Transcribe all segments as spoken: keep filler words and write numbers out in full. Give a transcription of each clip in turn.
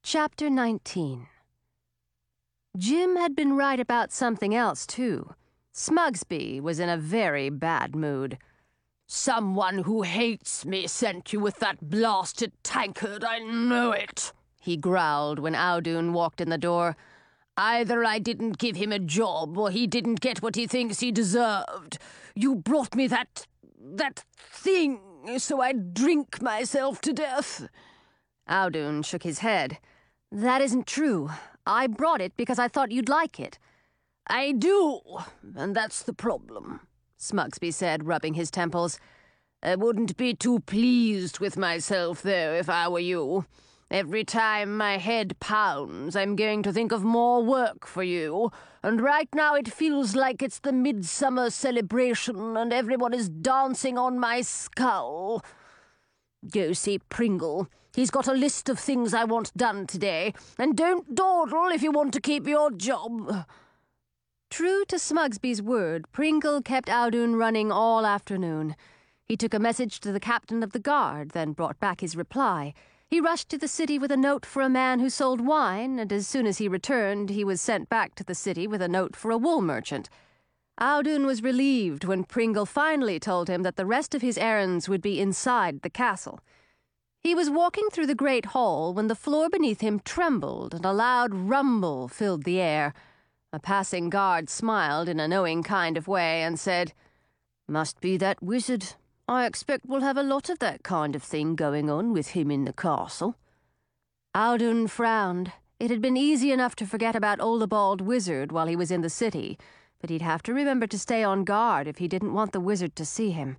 Chapter nineteen. Jim had been right about something else, too. Smugsby was in a very bad mood. "Someone who hates me sent you with that blasted tankard, I know it," he growled when Audun walked in the door. "Either I didn't give him a job, or he didn't get what he thinks he deserved. You brought me that... that thing, so I'd drink myself to death." Audun shook his head. "That isn't true. I brought it because I thought you'd like it." "I do, and that's the problem," Smugsby said, rubbing his temples. "I wouldn't be too pleased with myself, though, if I were you. Every time my head pounds, I'm going to think of more work for you, and right now it feels like it's the midsummer celebration and everyone is dancing on my skull. Go see Pringle. He's got a list of things I want done today, and don't dawdle if you want to keep your job." True to Smugsby's word, Pringle kept Audun running all afternoon. He took a message to the captain of the guard, then brought back his reply. He rushed to the city with a note for a man who sold wine, and as soon as he returned, he was sent back to the city with a note for a wool merchant. Audun was relieved when Pringle finally told him that the rest of his errands would be inside the castle. He was walking through the great hall when the floor beneath him trembled and a loud rumble filled the air. A passing guard smiled in a knowing kind of way and said, "Must be that wizard. I expect we'll have a lot of that kind of thing going on with him in the castle." Audun frowned. It had been easy enough to forget about Ollibald Wizard while he was in the city, but he'd have to remember to stay on guard if he didn't want the wizard to see him.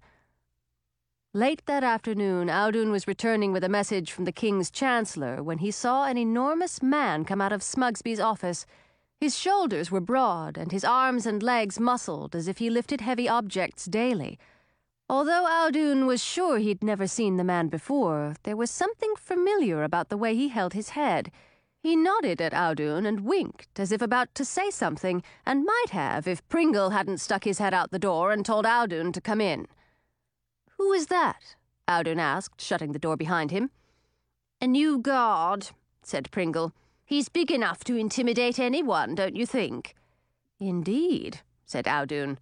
Late that afternoon, Audun was returning with a message from the king's chancellor when he saw an enormous man come out of Smugsby's office. His shoulders were broad, and his arms and legs muscled as if he lifted heavy objects daily. Although Audun was sure he'd never seen the man before, there was something familiar about the way he held his head. He nodded at Audun and winked, as if about to say something, and might have if Pringle hadn't stuck his head out the door and told Audun to come in. "Who is that?" Audun asked, shutting the door behind him. "A new guard," said Pringle. "He's big enough to intimidate anyone, don't you think?" "Indeed," said Audun.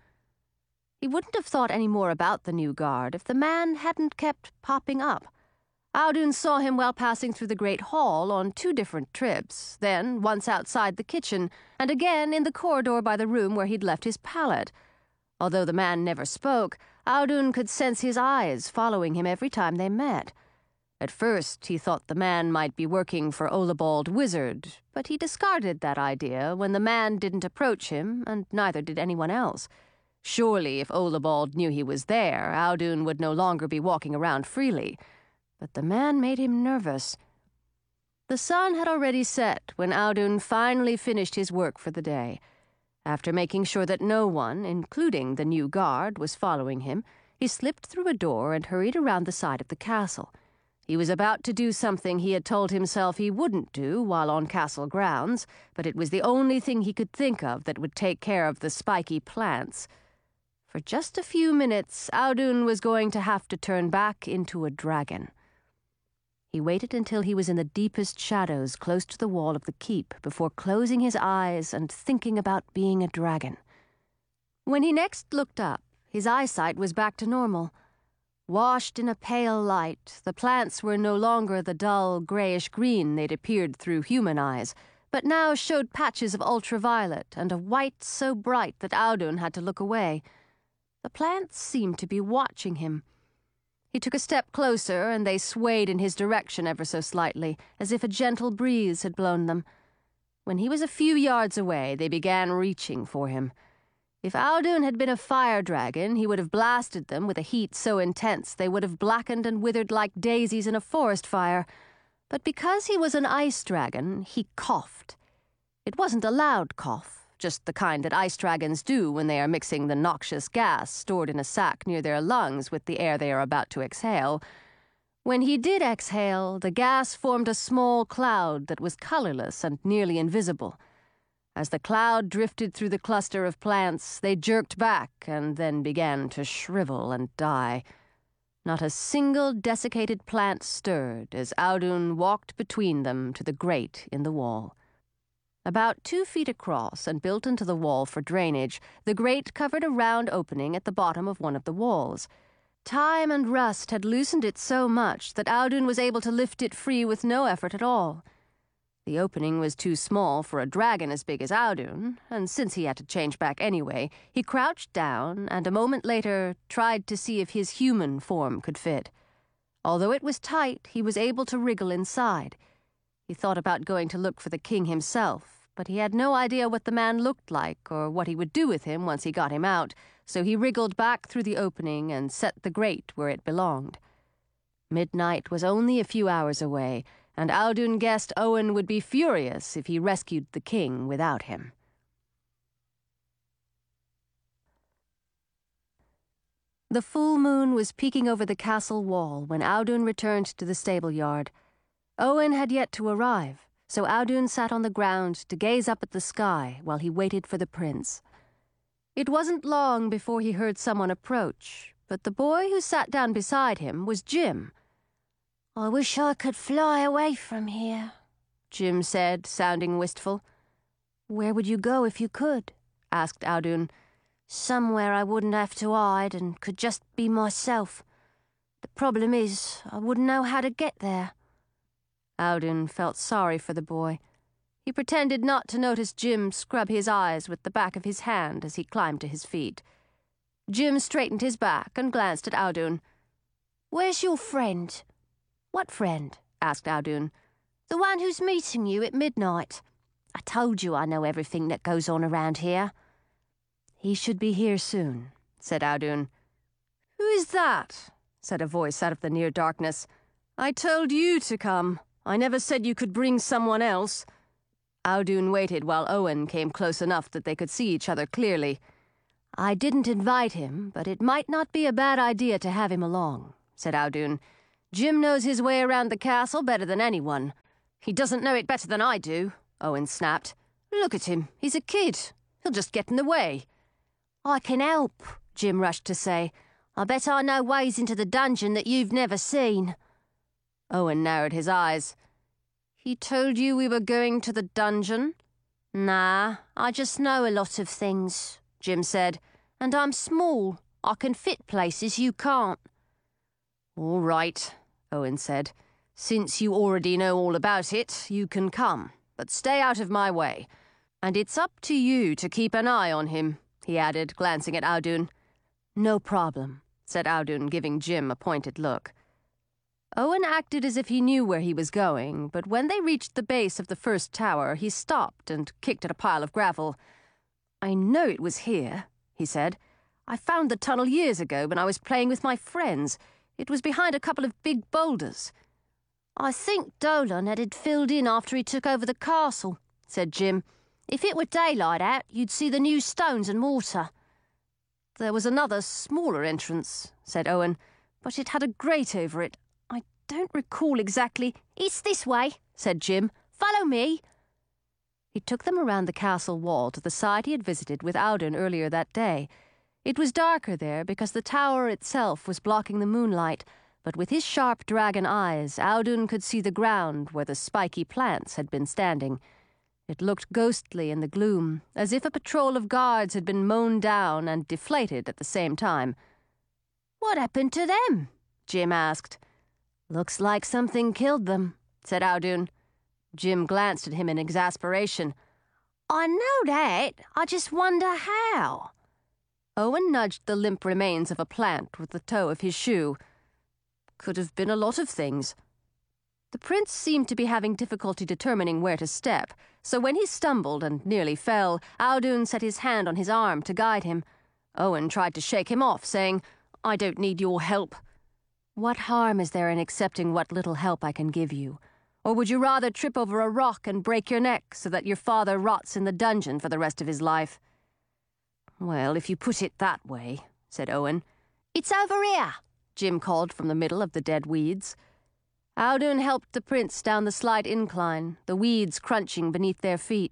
He wouldn't have thought any more about the new guard if the man hadn't kept popping up. Audun saw him while passing through the great hall on two different trips, then once outside the kitchen, and again in the corridor by the room where he'd left his pallet. Although the man never spoke, Audun could sense his eyes following him every time they met. At first, he thought the man might be working for Ollibald Wizard, but he discarded that idea when the man didn't approach him, and neither did anyone else. Surely, if Ollibald knew he was there, Audun would no longer be walking around freely. But the man made him nervous. The sun had already set when Audun finally finished his work for the day. After making sure that no one, including the new guard, was following him, he slipped through a door and hurried around the side of the castle. He was about to do something he had told himself he wouldn't do while on castle grounds, but it was the only thing he could think of that would take care of the spiky plants. For just a few minutes, Audun was going to have to turn back into a dragon. He waited until he was in the deepest shadows close to the wall of the keep before closing his eyes and thinking about being a dragon. When he next looked up, his eyesight was back to normal. Washed in a pale light, the plants were no longer the dull, grayish-green they'd appeared through human eyes, but now showed patches of ultraviolet and a white so bright that Audun had to look away. The plants seemed to be watching him. He took a step closer, and they swayed in his direction ever so slightly, as if a gentle breeze had blown them. When he was a few yards away, they began reaching for him. If Audun had been a fire dragon, he would have blasted them with a heat so intense they would have blackened and withered like daisies in a forest fire. But because he was an ice dragon, he coughed. It wasn't a loud cough, just the kind that ice dragons do when they are mixing the noxious gas stored in a sac near their lungs with the air they are about to exhale. When he did exhale, the gas formed a small cloud that was colorless and nearly invisible. As the cloud drifted through the cluster of plants, they jerked back and then began to shrivel and die. Not a single desiccated plant stirred as Audun walked between them to the grate in the wall. About two feet across and built into the wall for drainage, the grate covered a round opening at the bottom of one of the walls. Time and rust had loosened it so much that Audun was able to lift it free with no effort at all. The opening was too small for a dragon as big as Audun, and since he had to change back anyway, he crouched down and a moment later tried to see if his human form could fit. Although it was tight, he was able to wriggle inside. He thought about going to look for the king himself, but he had no idea what the man looked like or what he would do with him once he got him out, so he wriggled back through the opening and set the grate where it belonged. Midnight was only a few hours away, and Audun guessed Owen would be furious if he rescued the king without him. The full moon was peeking over the castle wall when Audun returned to the stable yard. Owen had yet to arrive, so Audun sat on the ground to gaze up at the sky while he waited for the prince. It wasn't long before he heard someone approach, but the boy who sat down beside him was Jim. "I wish I could fly away from here," Jim said, sounding wistful. "Where would you go if you could?" asked Audun. "Somewhere I wouldn't have to hide and could just be myself. The problem is, I wouldn't know how to get there." Audun felt sorry for the boy. He pretended not to notice Jim scrub his eyes with the back of his hand as he climbed to his feet. Jim straightened his back and glanced at Audun. "Where's your friend?" "What friend?" asked Audun. "The one who's meeting you at midnight. I told you I know everything that goes on around here." "He should be here soon," said Audun. "Who is that?" said a voice out of the near darkness. "I told you to come. I never said you could bring someone else." Audun waited while Owen came close enough that they could see each other clearly. "I didn't invite him, but it might not be a bad idea to have him along," said Audun. "Jim knows his way around the castle better than anyone." "He doesn't know it better than I do," Owen snapped. "Look at him. He's a kid. He'll just get in the way." "I can help," Jim rushed to say. "I bet I know ways into the dungeon that you've never seen." Owen narrowed his eyes. "He told you we were going to the dungeon?" "Nah, I just know a lot of things," Jim said. "And I'm small. I can fit places you can't." "All right," Owen said. "Since you already know all about it, you can come, but stay out of my way. And it's up to you to keep an eye on him," he added, glancing at Audun. "No problem," said Audun, giving Jim a pointed look. Owen acted as if he knew where he was going, but when they reached the base of the first tower, he stopped and kicked at a pile of gravel. "I know it was here," he said. "I found the tunnel years ago when I was playing with my friends. It was behind a couple of big boulders." "I think Dolan had it filled in after he took over the castle," said Jim. "If it were daylight out, you'd see the new stones and mortar." "There was another, smaller entrance," said Owen, "but it had a grate over it. I don't recall exactly—" "It's this way," said Jim. "Follow me." He took them around the castle wall to the side he had visited with Audun earlier that day. It was darker there because the tower itself was blocking the moonlight, but with his sharp dragon eyes, Audun could see the ground where the spiky plants had been standing. It looked ghostly in the gloom, as if a patrol of guards had been mown down and deflated at the same time. "What happened to them?" Jim asked. "Looks like something killed them," said Audun. Jim glanced at him in exasperation. "I know that. I just wonder how." Owen nudged the limp remains of a plant with the toe of his shoe. "Could have been a lot of things." The prince seemed to be having difficulty determining where to step, so when he stumbled and nearly fell, Audun set his hand on his arm to guide him. Owen tried to shake him off, saying, "I don't need your help." "What harm is there in accepting what little help I can give you? Or would you rather trip over a rock and break your neck so that your father rots in the dungeon for the rest of his life?" "Well, if you put it that way," said Owen. "It's over here," Jim called from the middle of the dead weeds. Audun helped the prince down the slight incline, the weeds crunching beneath their feet.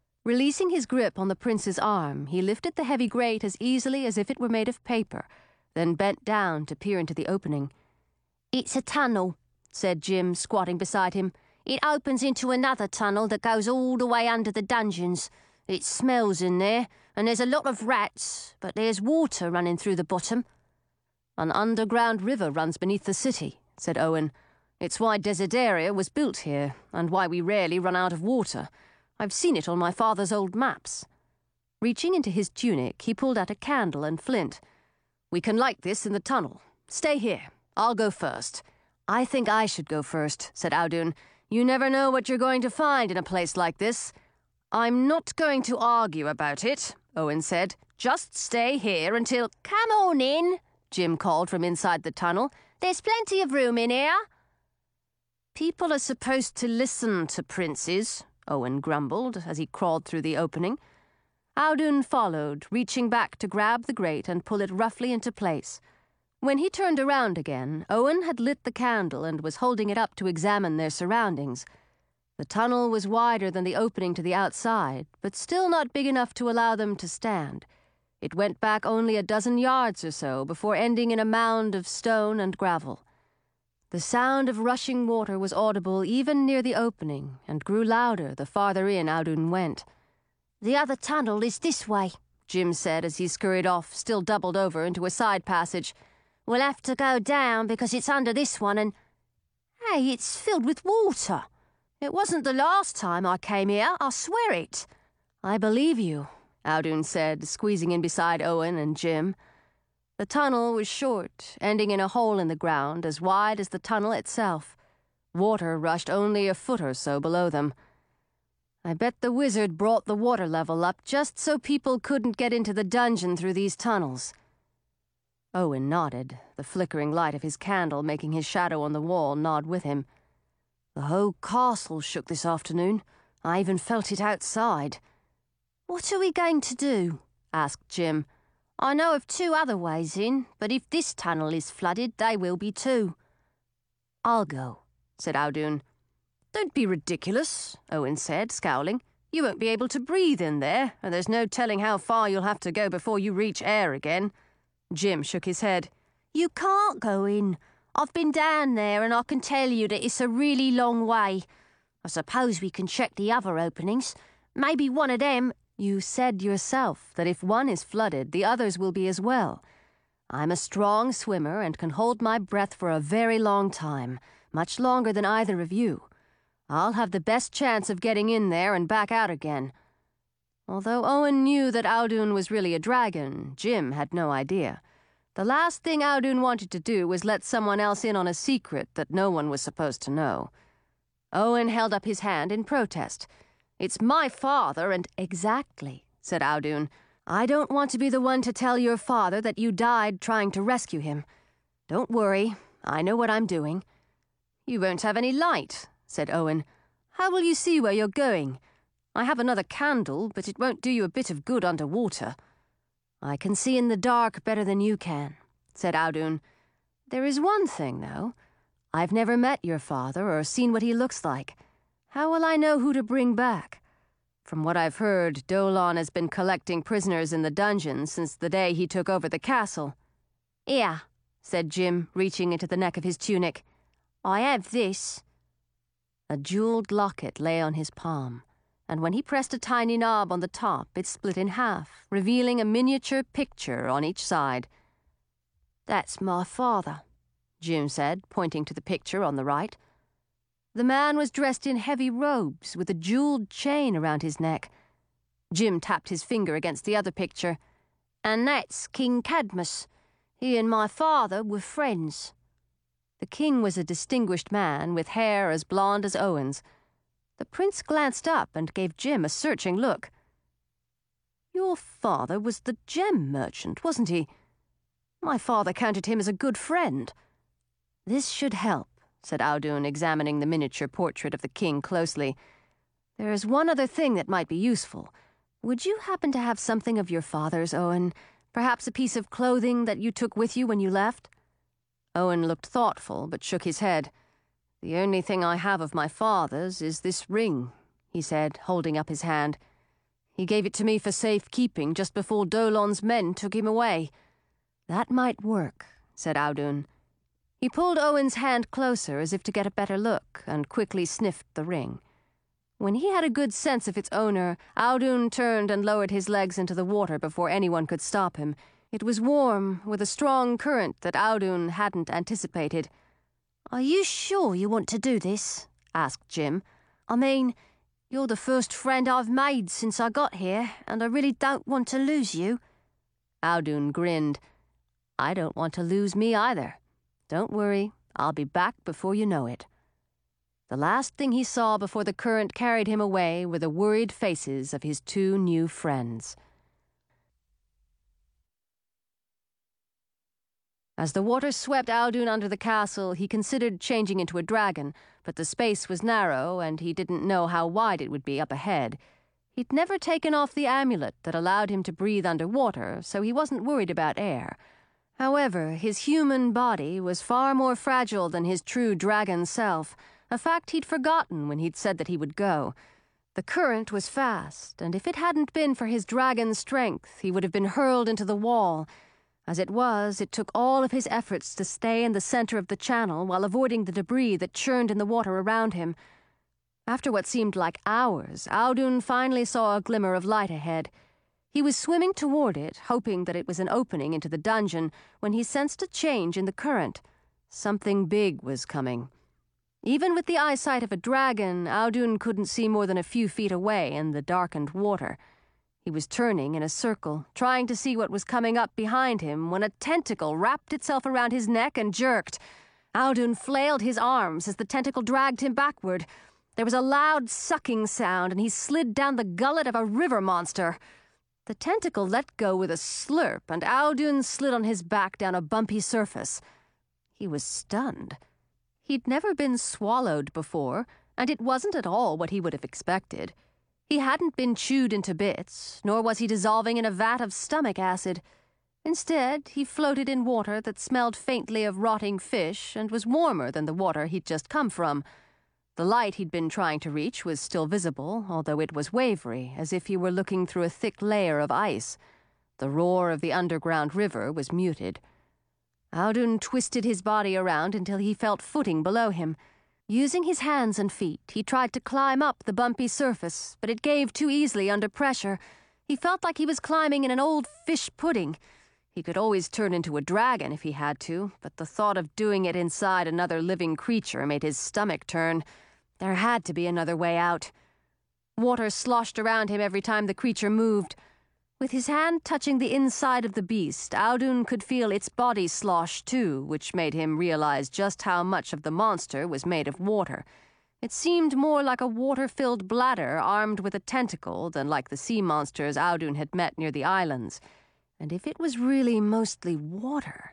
Releasing his grip on the prince's arm, he lifted the heavy grate as easily as if it were made of paper. then bent down to peer into the opening. "It's a tunnel," said Jim, squatting beside him. "It opens into another tunnel that goes all the way under the dungeons. It smells in there, and there's a lot of rats, but there's water running through the bottom." "An underground river runs beneath the city," said Owen. "It's why Desideria was built here, and why we rarely run out of water. I've seen it on my father's old maps." Reaching into his tunic, he pulled out a candle and flint. "We can light this in the tunnel. Stay here. I'll go first." "I think I should go first," said Audun. "You never know what you're going to find in a place like this." "I'm not going to argue about it," Owen said. "Just stay here until—" "Come on in," Jim called from inside the tunnel. "There's plenty of room in here." "People are supposed to listen to princes," Owen grumbled as he crawled through the opening. Audun followed, reaching back to grab the grate and pull it roughly into place. When he turned around again, Owen had lit the candle and was holding it up to examine their surroundings. The tunnel was wider than the opening to the outside, but still not big enough to allow them to stand. It went back only a dozen yards or so before ending in a mound of stone and gravel. The sound of rushing water was audible even near the opening, and grew louder the farther in Audun went. "The other tunnel is this way," Jim said as he scurried off, still doubled over, into a side passage. "We'll have to go down because it's under this one and... Hey, it's filled with water. It wasn't the last time I came here, I swear it." "I believe you," Audun said, squeezing in beside Owen and Jim. The tunnel was short, ending in a hole in the ground as wide as the tunnel itself. Water rushed only a foot or so below them. "I bet the wizard brought the water level up just so people couldn't get into the dungeon through these tunnels." Owen nodded, the flickering light of his candle making his shadow on the wall nod with him. "The whole castle shook this afternoon. I even felt it outside." "What are we going to do?" asked Jim. "I know of two other ways in, but if this tunnel is flooded, they will be too." "I'll go," said Audun. "Don't be ridiculous," Owen said, scowling. "You won't be able to breathe in there, and there's no telling how far you'll have to go before you reach air again." Jim shook his head. "You can't go in. I've been down there and I can tell you that it's a really long way. I suppose we can check the other openings. Maybe one of them—" "You said yourself that if one is flooded, the others will be as well. I'm a strong swimmer and can hold my breath for a very long time, much longer than either of you. I'll have the best chance of getting in there and back out again." Although Owen knew that Audun was really a dragon, Jim had no idea. The last thing Audun wanted to do was let someone else in on a secret that no one was supposed to know. Owen held up his hand in protest. "It's my father and—" "Exactly," said Audun. "I don't want to be the one to tell your father that you died trying to rescue him. Don't worry, I know what I'm doing." "You won't have any light," said Owen. "How will you see where you're going? I have another candle, but it won't do you a bit of good under water." "I can see in the dark better than you can," said Audun. "There is one thing, though. I've never met your father or seen what he looks like. How will I know who to bring back? From what I've heard, Dolan has been collecting prisoners in the dungeon since the day he took over the castle." "Here," said Jim, reaching into the neck of his tunic. "I have this." A jeweled locket lay on his palm, and when he pressed a tiny knob on the top, it split in half, revealing a miniature picture on each side. "That's my father," Jim said, pointing to the picture on the right. The man was dressed in heavy robes with a jeweled chain around his neck. Jim tapped his finger against the other picture. "And that's King Cadmus. He and my father were friends." The king was a distinguished man with hair as blonde as Owen's. The prince glanced up and gave Jim a searching look. "Your father was the gem merchant, wasn't he? My father counted him as a good friend." "This should help," said Audun, examining the miniature portrait of the king closely. "There is one other thing that might be useful. Would you happen to have something of your father's, Owen? Perhaps a piece of clothing that you took with you when you left?" Owen looked thoughtful, but shook his head. "The only thing I have of my father's is this ring," he said, holding up his hand. "He gave it to me for safekeeping just before Dolan's men took him away. That might work, said Audun. He pulled Owen's hand closer as if to get a better look, and quickly sniffed the ring. When he had a good sense of its owner, Audun turned and lowered his legs into the water before anyone could stop him. It was warm, with a strong current that Audun hadn't anticipated. "Are you sure you want to do this?" asked Jim. "I mean, you're the first friend I've made since I got here, and I really don't want to lose you." Audun grinned. "I don't want to lose me either. Don't worry, I'll be back before you know it." The last thing he saw before the current carried him away were the worried faces of his two new friends. As the water swept Audun under the castle, he considered changing into a dragon, but the space was narrow, and he didn't know how wide it would be up ahead. He'd never taken off the amulet that allowed him to breathe underwater, so he wasn't worried about air. However, his human body was far more fragile than his true dragon self, a fact he'd forgotten when he'd said that he would go. The current was fast, and if it hadn't been for his dragon strength, he would have been hurled into the wall. As it was, it took all of his efforts to stay in the center of the channel while avoiding the debris that churned in the water around him. After what seemed like hours, Audun finally saw a glimmer of light ahead. He was swimming toward it, hoping that it was an opening into the dungeon, when he sensed a change in the current. Something big was coming. Even with the eyesight of a dragon, Audun couldn't see more than a few feet away in the darkened water. He was turning in a circle, trying to see what was coming up behind him, when a tentacle wrapped itself around his neck and jerked. Audun flailed his arms as the tentacle dragged him backward. There was a loud sucking sound, and he slid down the gullet of a river monster. The tentacle let go with a slurp, and Audun slid on his back down a bumpy surface. He was stunned. He'd never been swallowed before, and it wasn't at all what he would have expected. He hadn't been chewed into bits, nor was he dissolving in a vat of stomach acid. Instead, he floated in water that smelled faintly of rotting fish and was warmer than the water he'd just come from. The light he'd been trying to reach was still visible, although it was wavery, as if he were looking through a thick layer of ice. The roar of the underground river was muted. Audun twisted his body around until he felt footing below him. Using his hands and feet, he tried to climb up the bumpy surface, but it gave too easily under pressure. He felt like he was climbing in an old fish pudding. He could always turn into a dragon if he had to, but the thought of doing it inside another living creature made his stomach turn. There had to be another way out. Water sloshed around him every time the creature moved. With his hand touching the inside of the beast, Audun could feel its body slosh too, which made him realize just how much of the monster was made of water. It seemed more like a water-filled bladder armed with a tentacle than like the sea monsters Audun had met near the islands. And if it was really mostly water...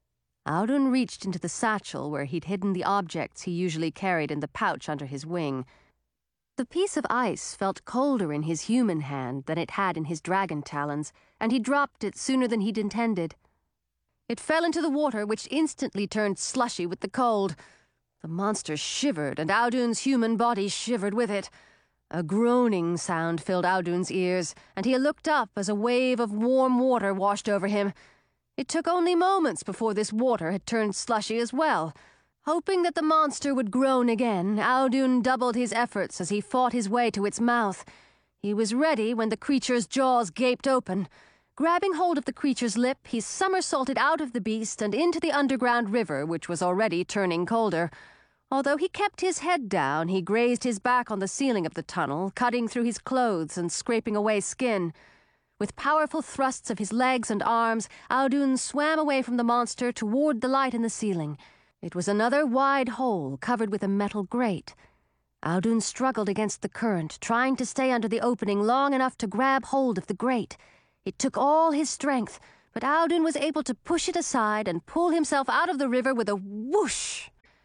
Audun reached into the satchel where he'd hidden the objects he usually carried in the pouch under his wing. The piece of ice felt colder in his human hand than it had in his dragon talons, and he dropped it sooner than he'd intended. It fell into the water, which instantly turned slushy with the cold. The monster shivered, and Audun's human body shivered with it. A groaning sound filled Audun's ears, and he looked up as a wave of warm water washed over him. It took only moments before this water had turned slushy as well. Hoping that the monster would groan again, Audun doubled his efforts as he fought his way to its mouth. He was ready when the creature's jaws gaped open. Grabbing hold of the creature's lip, he somersaulted out of the beast and into the underground river, which was already turning colder. Although he kept his head down, he grazed his back on the ceiling of the tunnel, cutting through his clothes and scraping away skin. With powerful thrusts of his legs and arms, Audun swam away from the monster toward the light in the ceiling. It was another wide hole covered with a metal grate. Audun struggled against the current, trying to stay under the opening long enough to grab hold of the grate. It took all his strength, but Audun was able to push it aside and pull himself out of the river with a whoosh.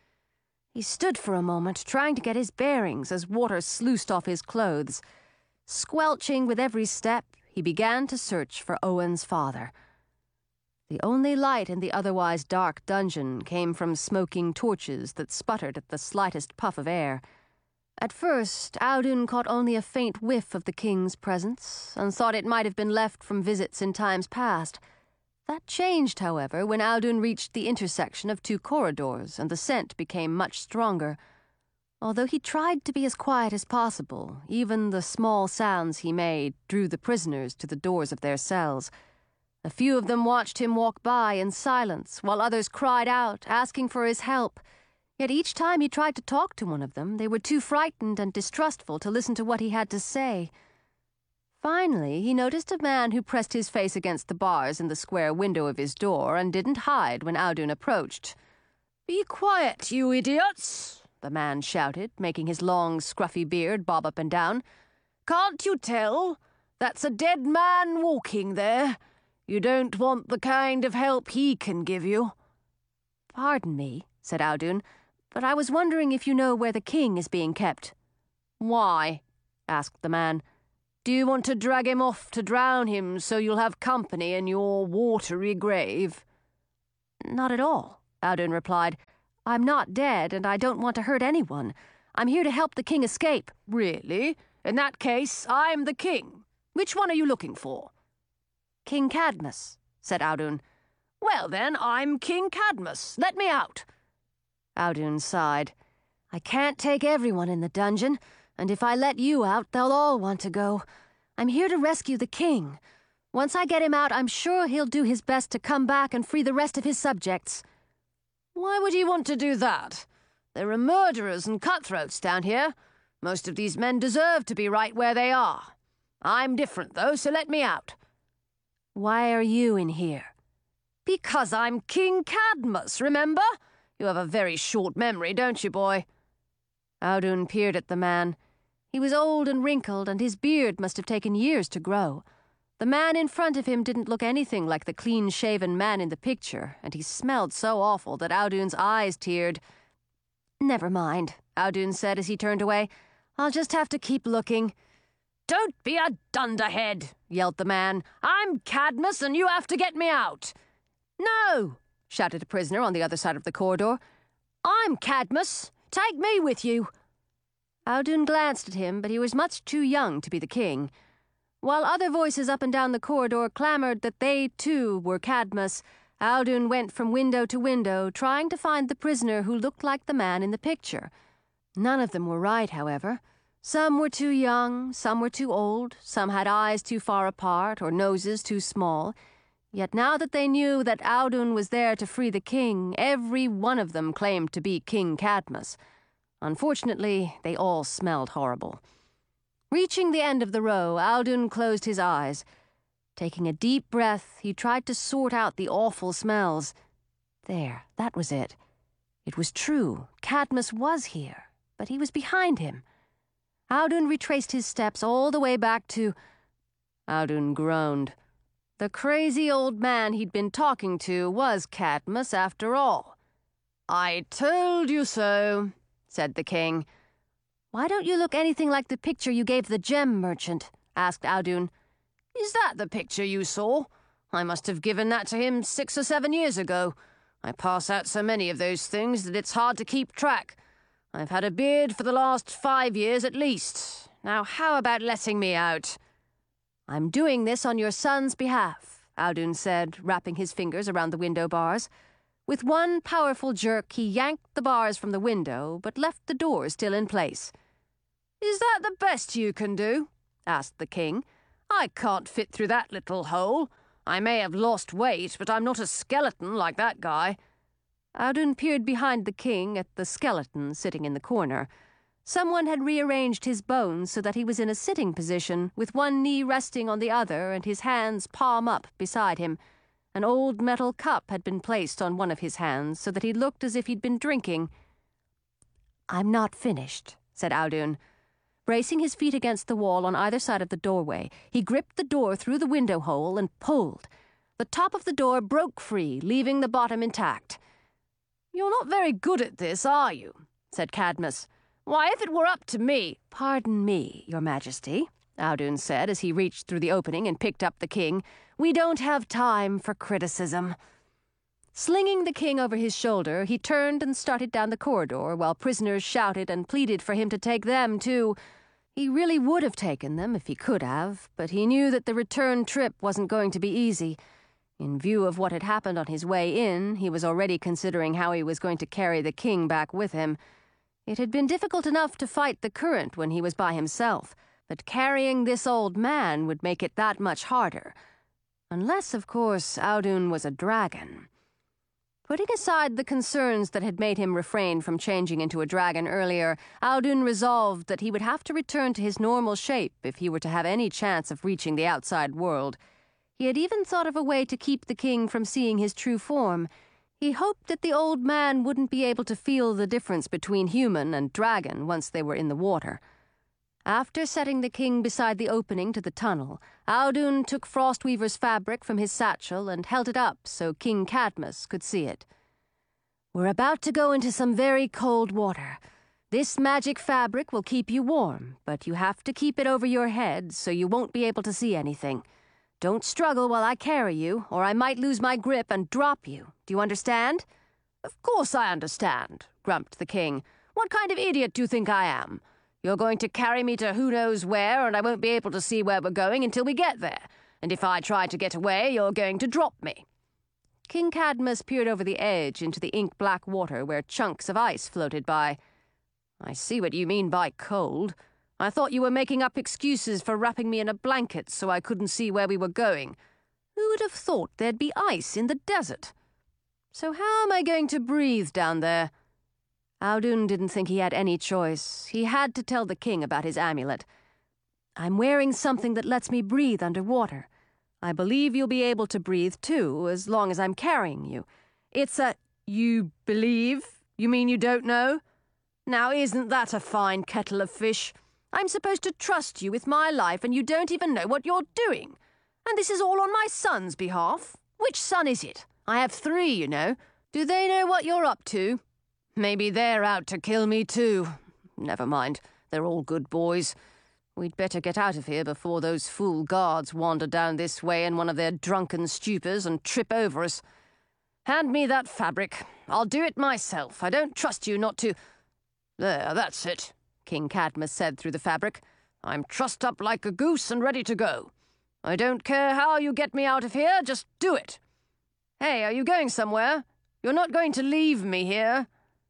He stood for a moment, trying to get his bearings as water sluiced off his clothes. Squelching with every step, he began to search for Owen's father. The only light in the otherwise dark dungeon came from smoking torches that sputtered at the slightest puff of air. At first, Audun caught only a faint whiff of the king's presence, and thought it might have been left from visits in times past. That changed, however, when Audun reached the intersection of two corridors and the scent became much stronger. Although he tried to be as quiet as possible, even the small sounds he made drew the prisoners to the doors of their cells. A few of them watched him walk by in silence, while others cried out, asking for his help. Yet each time he tried to talk to one of them, they were too frightened and distrustful to listen to what he had to say. Finally, he noticed a man who pressed his face against the bars in the square window of his door and didn't hide when Audun approached. "Be quiet, you idiots!" the man shouted, making his long, scruffy beard bob up and down. "Can't you tell? That's a dead man walking there. You don't want the kind of help he can give you." "Pardon me," said Audun, "but I was wondering if you know where the king is being kept." "Why?" asked the man. "Do you want to drag him off to drown him so you'll have company in your watery grave?" "Not at all," Audun replied. "I'm not dead, and I don't want to hurt anyone. I'm here to help the king escape." "Really? In that case, I'm the king. Which one are you looking for?" "King Cadmus," said Audun. "Well then, I'm King Cadmus. Let me out." Audun sighed. "I can't take everyone in the dungeon, and if I let you out, they'll all want to go. I'm here to rescue the king. Once I get him out, I'm sure he'll do his best to come back and free the rest of his subjects." "Why would he want to do that? There are murderers and cutthroats down here. Most of these men deserve to be right where they are. I'm different, though, so let me out." "Why are you in here?" "Because I'm King Cadmus, remember? You have a very short memory, don't you, boy?" Audun peered at the man. He was old and wrinkled, and his beard must have taken years to grow. The man in front of him didn't look anything like the clean-shaven man in the picture, and he smelled so awful that Audun's eyes teared. "Never mind," Audun said as he turned away. "I'll just have to keep looking." "Don't be a dunderhead," yelled the man. "I'm Cadmus, and you have to get me out." "No!" shouted a prisoner on the other side of the corridor. "I'm Cadmus. Take me with you." Audun glanced at him, but he was much too young to be the king. While other voices up and down the corridor clamored that they, too, were Cadmus, Audun went from window to window, trying to find the prisoner who looked like the man in the picture. None of them were right, however. Some were too young, some were too old, some had eyes too far apart or noses too small. Yet now that they knew that Audun was there to free the king, every one of them claimed to be King Cadmus. Unfortunately, they all smelled horrible. Reaching the end of the row, Audun closed his eyes. Taking a deep breath, he tried to sort out the awful smells. There, that was it. It was true. Cadmus was here, but he was behind him. Audun retraced his steps all the way back to... Audun groaned. The crazy old man he'd been talking to was Cadmus after all. "I told you so," said the king. "Why don't you look anything like the picture you gave the gem merchant?" asked Audun. "Is that the picture you saw? I must have given that to him six or seven years ago. I pass out so many of those things that it's hard to keep track. I've had a beard for the last five years at least. Now how about letting me out?" "I'm doing this on your son's behalf," Audun said, wrapping his fingers around the window bars. With one powerful jerk, he yanked the bars from the window, but left the door still in place. "Is that the best you can do?" asked the king. "I can't fit through that little hole. I may have lost weight, but I'm not a skeleton like that guy." Audun peered behind the king at the skeleton sitting in the corner. Someone had rearranged his bones so that he was in a sitting position, with one knee resting on the other and his hands palm up beside him. An old metal cup had been placed on one of his hands so that he looked as if he'd been drinking. "I'm not finished," said Audun. Bracing his feet against the wall on either side of the doorway, he gripped the door through the window hole and pulled. The top of the door broke free, leaving the bottom intact. "You're not very good at this, are you?" said Cadmus. "Why, if it were up to me—" "Pardon me, Your Majesty," Audun said as he reached through the opening and picked up the king. "We don't have time for criticism." Slinging the king over his shoulder, he turned and started down the corridor while prisoners shouted and pleaded for him to take them, too. He really would have taken them if he could have, but he knew that the return trip wasn't going to be easy. In view of what had happened on his way in, he was already considering how he was going to carry the king back with him. It had been difficult enough to fight the current when he was by himself, but carrying this old man would make it that much harder. Unless, of course, Audun was a dragon. Putting aside the concerns that had made him refrain from changing into a dragon earlier, Audun resolved that he would have to return to his normal shape if he were to have any chance of reaching the outside world. He had even thought of a way to keep the king from seeing his true form. He hoped that the old man wouldn't be able to feel the difference between human and dragon once they were in the water. After setting the king beside the opening to the tunnel, Audun took Frostweaver's fabric from his satchel and held it up so King Cadmus could see it. "We're about to go into some very cold water. This magic fabric will keep you warm, but you have to keep it over your head so you won't be able to see anything. Don't struggle while I carry you, or I might lose my grip and drop you. Do you understand?" "Of course I understand," grumped the king. "What kind of idiot do you think I am? You're going to carry me to who knows where, and I won't be able to see where we're going until we get there. And if I try to get away, you're going to drop me." King Cadmus peered over the edge into the ink-black water where chunks of ice floated by. "I see what you mean by cold. I thought you were making up excuses for wrapping me in a blanket so I couldn't see where we were going. Who would have thought there'd be ice in the desert? So how am I going to breathe down there?" Audun didn't think he had any choice. He had to tell the king about his amulet. "I'm wearing something that lets me breathe underwater. I believe you'll be able to breathe too, as long as I'm carrying you. It's a—" "You believe? You mean you don't know? Now isn't that a fine kettle of fish? I'm supposed to trust you with my life and you don't even know what you're doing. And this is all on my son's behalf. Which son is it? I have three, you know. Do they know what you're up to? Maybe they're out to kill me too. Never mind, they're all good boys. We'd better get out of here before those fool guards wander down this way in one of their drunken stupors and trip over us. Hand me that fabric. I'll do it myself. I don't trust you not to—" "There, that's it," King Cadmus said through the fabric. "I'm trussed up like a goose and ready to go. I don't care how you get me out of here, just do it. Hey, are you going somewhere? You're not going to leave me here?"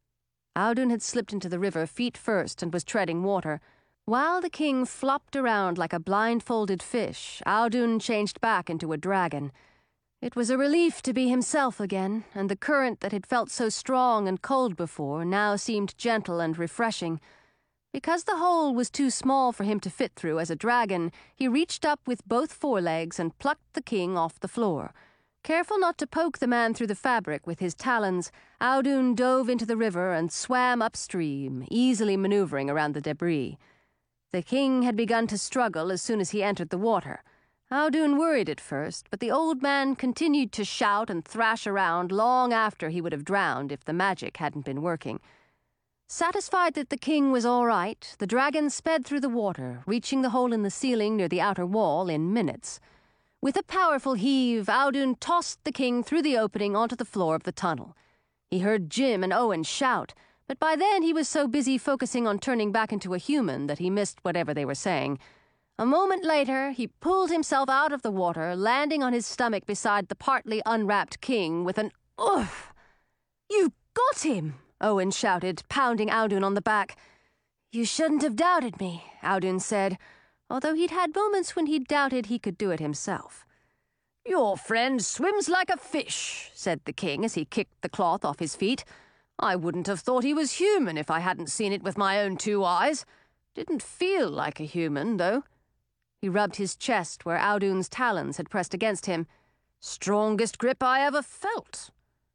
Audun had slipped into the river feet first and was treading water. While the king flopped around like a blindfolded fish, Audun changed back into a dragon. It was a relief to be himself again, and the current that had felt so strong and cold before now seemed gentle and refreshing. Because the hole was too small for him to fit through as a dragon, he reached up with both forelegs and plucked the king off the floor. Careful not to poke the man through the fabric with his talons, Audun dove into the river and swam upstream, easily maneuvering around the debris. The king had begun to struggle as soon as he entered the water. Audun worried at first, but the old man continued to shout and thrash around long after he would have drowned if the magic hadn't been working. Satisfied that the king was all right, the dragon sped through the water, reaching the hole in the ceiling near the outer wall in minutes. With a powerful heave, Audun tossed the king through the opening onto the floor of the tunnel. He heard Jim and Owen shout, but by then he was so busy focusing on turning back into a human that he missed whatever they were saying. A moment later, he pulled himself out of the water, landing on his stomach beside the partly unwrapped king with an oof. "You got him!" Owen shouted, pounding Audun on the back. "You shouldn't have doubted me," Audun said, although he'd had moments when he doubted he could do it himself. "Your friend swims like a fish," said the king as he kicked the cloth off his feet. "I wouldn't have thought he was human if I hadn't seen it with my own two eyes. Didn't feel like a human, though." He rubbed his chest where Audun's talons had pressed against him. "Strongest grip I ever felt."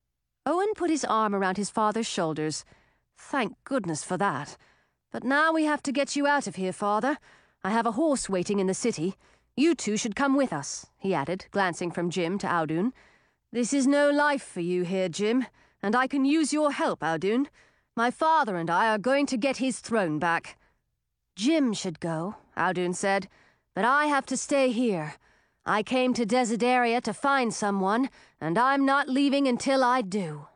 Owen put his arm around his father's shoulders. "Thank goodness for that. But now we have to get you out of here, father. I have a horse waiting in the city. You two should come with us," he added, glancing from Jim to Audun. "This is no life for you here, Jim, and I can use your help, Audun. My father and I are going to get his throne back." "Jim should go," Audun said, "but I have to stay here. I came to Desideria to find someone, and I'm not leaving until I do."